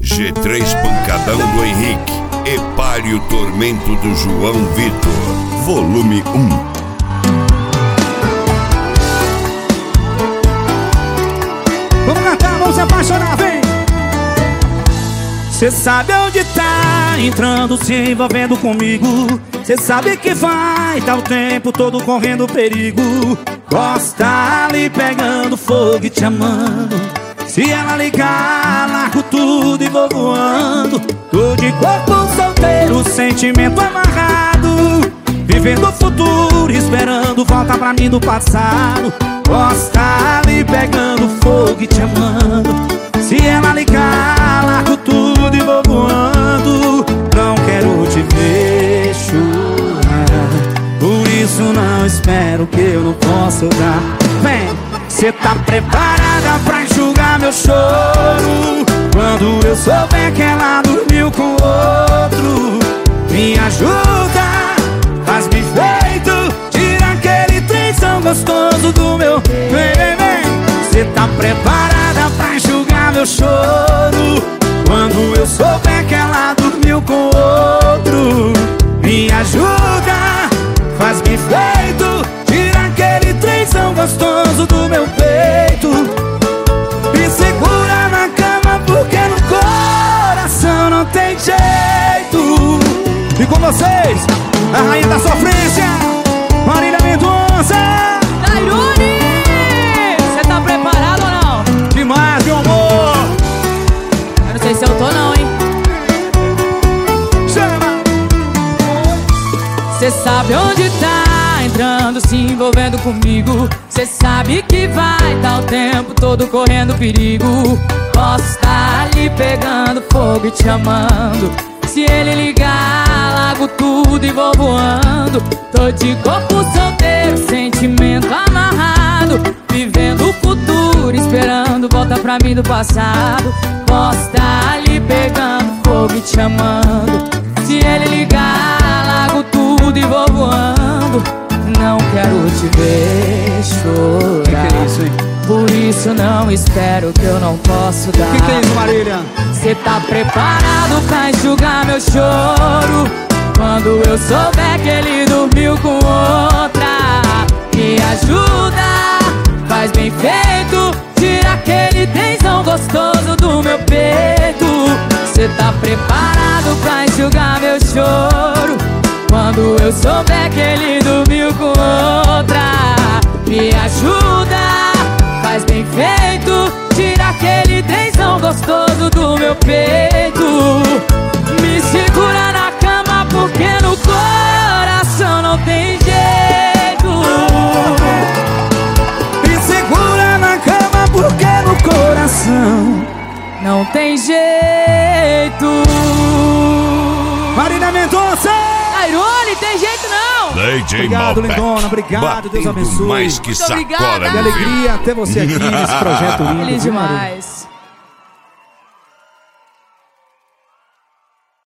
G3 pancadão do Henrique, epare o tormento do João Vitor, volume 1. Vamos cantar, vamos se apaixonar, vem! Cê sabe onde tá entrando, se envolvendo comigo. Cê sabe que vai, tá o tempo todo correndo perigo. Gosta ali pegando fogo e te amando. Se ela ligar, largo tudo e vou voando. Tô de corpo solteiro, sentimento amarrado, vivendo o futuro, esperando volta pra mim do passado. Gosta ali pegando fogo e te amando. Se ela ligar, largo tudo e vou voando. Não quero te ver chorar, por isso não espero que eu não possa dar. Vem! Cê tá preparada pra enxugar meu choro quando eu souber que ela dormiu com outro? Me ajuda, faz-me feito, tira aquele trenzão gostoso do meu. Vem, vem, vem. Cê tá preparada pra enxugar meu choro quando eu souber que ela dormiu com outro? Me ajuda, faz-me feito, tira aquele trenzão gostoso do meu peito. Me segura na cama porque no coração não tem jeito. E com vocês, a rainha da sofrência, Marília Mendonça. Tairone, cê tá preparado ou não? Demais, meu amor. Eu não sei se eu tô não, hein? Chama. Cê sabe onde tá entrando, se envolvendo comigo. Cê sabe que vai, tá o tempo todo correndo perigo. Posso estar ali pegando fogo e te amando. Se ele ligar, largo tudo e vou voando. Tô de corpo solteiro, sentimento amarrado, vivendo o futuro, esperando volta pra mim do passado. Posso estar ali pegando fogo e te amando. Se ele ligar, largo tudo e vou voando. Não quero te ver chorar, Que é isso, hein? por isso não espero que eu não posso dar. Que é isso, Marília? Cê tá preparado pra enxugar meu choro quando eu souber que ele dormiu com outra? Me ajuda, faz bem feito, tira aquele tensão gostoso do meu peito. Cê tá preparado pra enxugar meu choro quando eu souber que ele dormiu com outra? Me ajuda, faz bem feito, tira aquele tensão gostoso do meu peito. Me segura na cama porque no coração não tem jeito. Me segura na cama porque no coração não tem jeito. Marília Mendonça. Tairone, tem jeito não. DJ Obrigado, Malbec, lindona, obrigado, Deus batendo abençoe. mais que Muito sacola obrigada. Que no alegria ter você aqui nesse projeto lindo. Feliz viu, Marília? demais.